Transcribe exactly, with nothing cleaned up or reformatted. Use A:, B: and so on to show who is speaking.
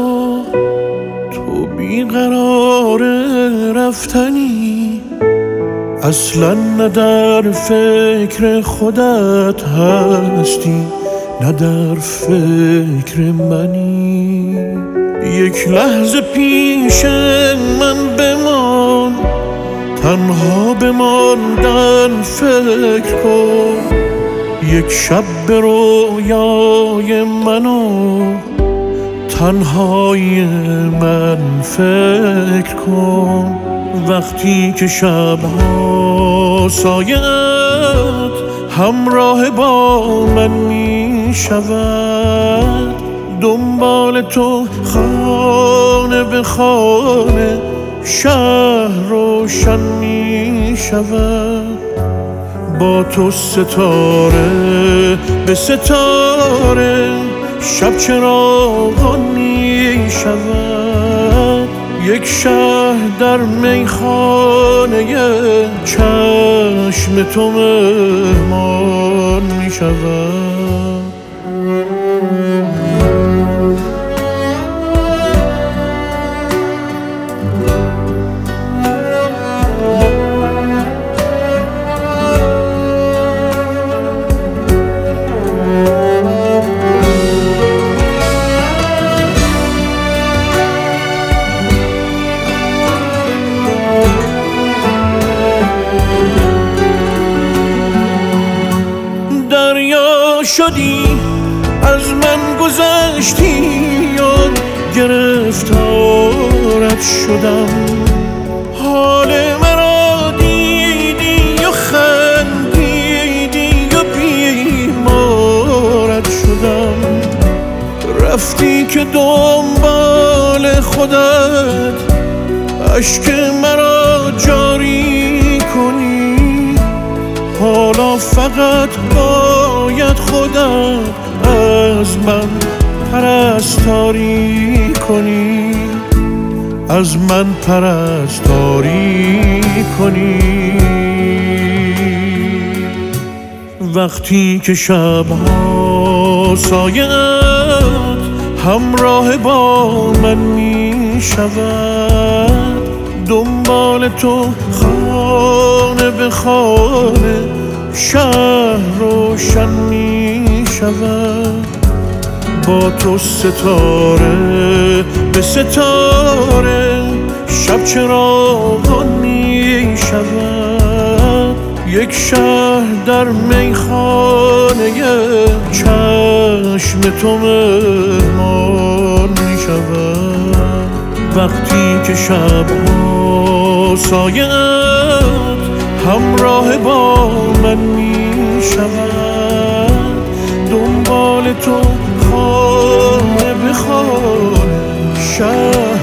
A: تو بیقرار رفتنی، اصلا نه در فکر خودت هستی نه در فکر منی. یک لحظه پیش من بمان، تنها بماندن فکر کن. یک شب به رویای منو تنهای من فکر کن. وقتی که شبها سایه‌ات همراه با من می شود، دنبال تو خانه به خانه شهر روشن می شود. با تو ستاره به ستاره شب چراغان می شود. یک شهر در میخانه چشم تو مهمان می شود. شدی از من گذشتی یا گرفتارت شدم. حال مرا دیدی یا خندیدی یا بیمارت شدم. رفتی که دنبال خودت اشک مرا جاری کنی. حالا فقط باید خودت از من پرستاری کنی، از من پرستاری کنی. وقتی که شبها سایه‌ات همراه با من می شود، دنبال تو خانه به خانه شهر روشن می شود. با تو ستاره به ستاره شب چراغان می شود. یک شهر در میخانه چشم تو مهمان می شود. وقتی که شبها سایه‌ات همراه با من می شود، دنبال تو خانه به خانه شهر